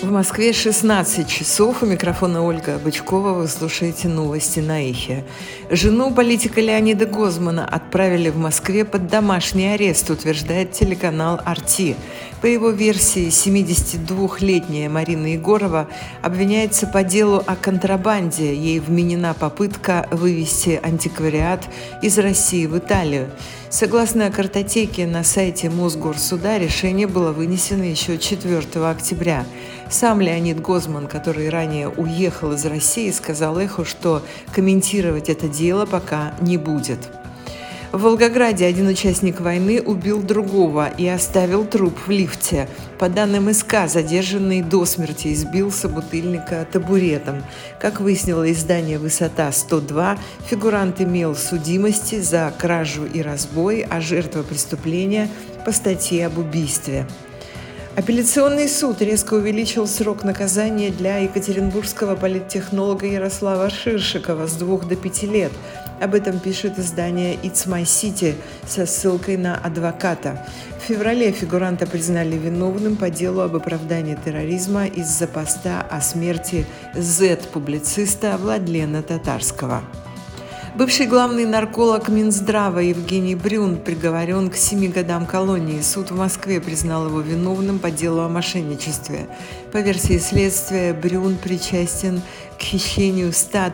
В Москве 16 часов. У микрофона Ольга Бычкова. Вы слушаете новости на Эхе. Жену политика Леонида Гозмана отправили в Москве под домашний арест, утверждает телеканал «Арти». По его версии, 72-летняя Марина Егорова обвиняется по делу о контрабанде. Ей вменена попытка вывести антиквариат из России в Италию. Согласно картотеке на сайте Мосгорсуда, решение было вынесено еще 4 октября. Сам Леонид Гозман, который ранее уехал из России, сказал «Эху», что комментировать это дело пока не будет. В Волгограде один участник войны убил другого и оставил труп в лифте. По данным СК, задержанный до смерти избил собутыльника табуретом. Как выяснило издание «Высота-102», фигурант имел судимости за кражу и разбой, а жертва преступления по статье об убийстве. Апелляционный суд резко увеличил срок наказания для екатеринбургского политтехнолога Ярослава Ширшикова с 2 до 5 лет. Об этом пишет издание «It's My City» со ссылкой на адвоката. В феврале фигуранта признали виновным по делу об оправдании терроризма из-за поста о смерти Z-публициста Владлена Татарского. Бывший главный нарколог Минздрава Евгений Брюн приговорен к 7 годам колонии. Суд в Москве признал его виновным по делу о мошенничестве. По версии следствия, Брюн причастен к хищению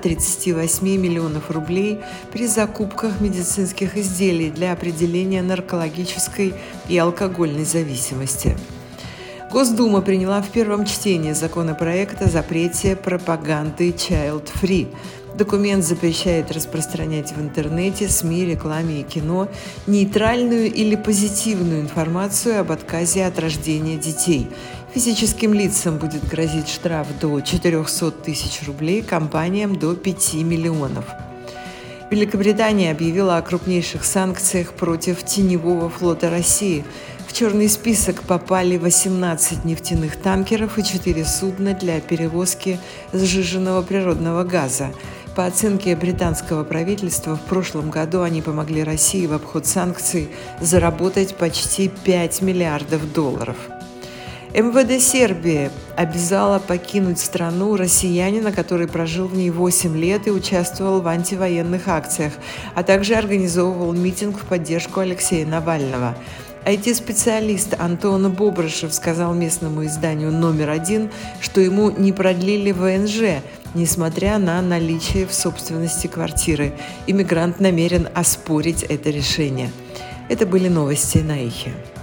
138 миллионов рублей при закупках медицинских изделий для определения наркологической и алкогольной зависимости. Госдума приняла в первом чтении законопроект о запрете пропаганды Child Free. Документ запрещает распространять в интернете, СМИ, рекламе и кино нейтральную или позитивную информацию об отказе от рождения детей. Физическим лицам будет грозить штраф до 400 тысяч рублей, компаниям до 5 миллионов. Великобритания объявила о крупнейших санкциях против теневого флота России. В черный список попали 18 нефтяных танкеров и 4 судна для перевозки сжиженного природного газа. По оценке британского правительства, в прошлом году они помогли России в обход санкций заработать почти $5 миллиардов. МВД Сербии обязала покинуть страну россиянина, который прожил в ней 8 лет и участвовал в антивоенных акциях, а также организовывал митинг в поддержку Алексея Навального. IT-специалист Антон Бобрышев сказал местному изданию «Номер 1», что ему не продлили ВНЖ, несмотря на наличие в собственности квартиры. Иммигрант намерен оспорить это решение. Это были новости на Эхе.